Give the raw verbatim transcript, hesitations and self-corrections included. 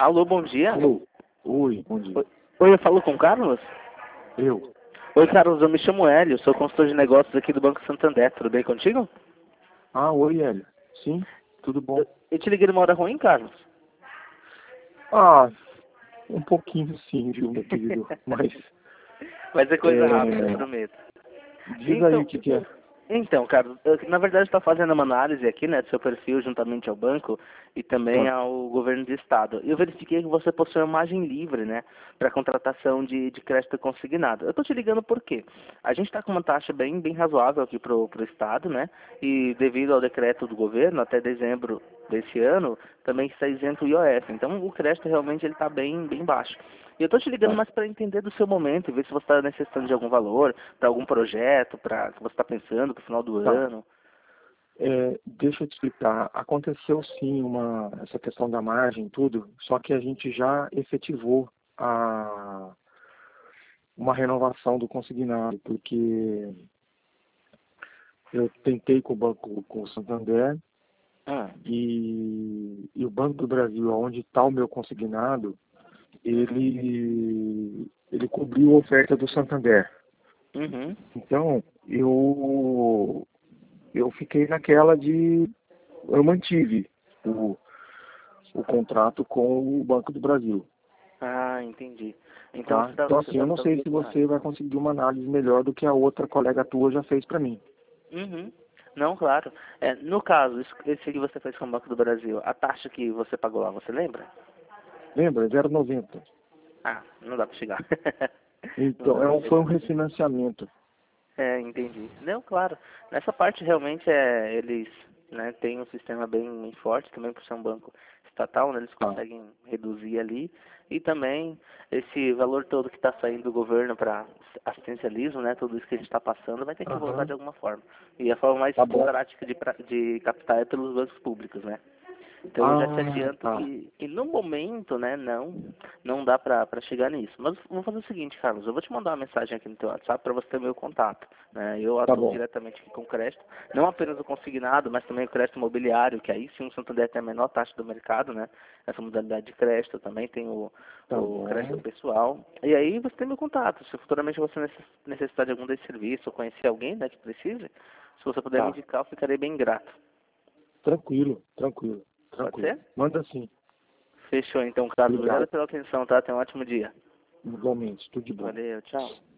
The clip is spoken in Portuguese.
Alô, bom dia. Alô. Oi, bom dia. Oi, Oi, eu falo com o Carlos? Eu. Oi, Carlos, eu me chamo Hélio, sou consultor de negócios aqui do Banco Santander. Tudo bem contigo? Ah, oi, Hélio. Sim, tudo bom. Eu, eu te liguei numa hora ruim, Carlos? Ah, um pouquinho sim, viu, meu querido? Mas, Vai ser coisa é... rápida, eu prometo. diz aí Então, o que que é. então, Carlos, eu, na verdade estou fazendo uma análise aqui, né, do seu perfil juntamente ao banco e também Tá. ao governo do estado. Eu verifiquei que você possui uma margem livre, né, para contratação de, de crédito consignado. Eu estou te ligando por quê? A gente está com uma taxa bem, bem razoável aqui para o estado, né, e devido ao decreto do governo, até dezembro desse ano, também está isento o I O F. Então, o crédito realmente ele está bem, bem baixo. E eu estou te ligando Tá. mais para entender do seu momento e ver se você está necessitando de algum valor, para algum projeto, para que você está pensando para o final do Tá. ano. É, deixa eu te explicar. Aconteceu sim uma, essa questão da margem e tudo, só que a gente já efetivou a, uma renovação do consignado, porque eu tentei com o banco, com o Santander, Ah, e, e o Banco do Brasil, onde está o meu consignado, ele, ele cobriu a oferta do Santander. uhum. Então, eu, eu fiquei naquela de... Eu mantive o, o contrato com o Banco do Brasil, Ah, entendi. Então você tá? está Então, você assim, tá, eu não tá sei usando se esse cenário. você vai conseguir uma análise melhor do que a outra colega tua já fez para mim. Uhum. Não, claro. É, no caso, isso- esse que você fez com o Banco do Brasil, a taxa que você pagou lá, você lembra? Lembra? zero vírgula noventa. Ah, não dá para chegar. Não Então, dá é para um, foi um chegar. refinanciamento. É, entendi. Não, claro. Nessa parte realmente é, eles né, têm um sistema bem, bem forte, também por ser um banco estatal, né, eles Tá. conseguem reduzir ali. E também esse valor todo que está saindo do governo para assistencialismo, né, tudo isso que a gente está passando, vai ter que voltar Aham. de alguma forma. E a forma mais Tá bom. prática de, pra- de captar é pelos bancos públicos, né? Então eu já te Ah, adianto tá. que, que no momento, né, não, não dá pra, pra chegar nisso. Mas vamos fazer o seguinte, Carlos, eu vou te mandar uma mensagem aqui no teu WhatsApp para você ter meu contato. Né? Eu Tá atuo bom. diretamente aqui com crédito, não apenas o consignado, mas também o crédito imobiliário, que aí sim o Santander tem a menor taxa do mercado, né? Essa modalidade de crédito, também tem o, Tá o crédito bom. pessoal. E aí você tem meu contato. Se futuramente você necess- necessitar de algum desse serviço ou conhecer alguém né, que precise, se você puder me Tá. indicar, eu ficarei bem grato. Tranquilo, tranquilo, Pode tranquilo. ser? Manda sim. Fechou então, Carlos. Obrigado Obrigado. pela atenção, tá? Tenha um ótimo dia. Igualmente. Tudo de bom. Valeu, tchau.